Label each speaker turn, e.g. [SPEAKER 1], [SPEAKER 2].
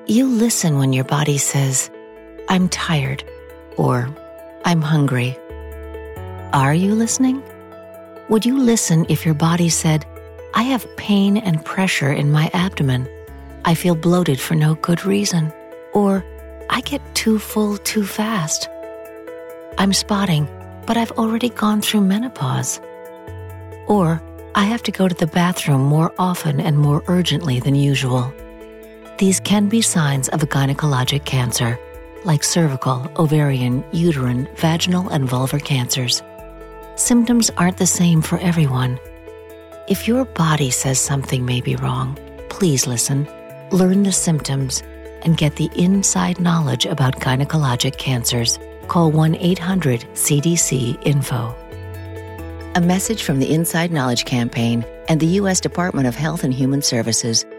[SPEAKER 1] You listen when your body says, "I'm tired," or "I'm hungry." Are you listening? Would you listen if your body said, "I have pain and pressure in my abdomen. I feel bloated for no good reason," or "I get too full too fast"? "I'm spotting, but I've already gone through menopause." Or, "I have to go to the bathroom more often and more urgently than usual." These can be signs of a gynecologic cancer, like cervical, ovarian, uterine, vaginal, and vulvar cancers. Symptoms aren't the same for everyone. If your body says something may be wrong, please listen, learn the symptoms, and get the inside knowledge about gynecologic cancers. Call 1-800-CDC-INFO. A message from the Inside Knowledge Campaign and the U.S. Department of Health and Human Services.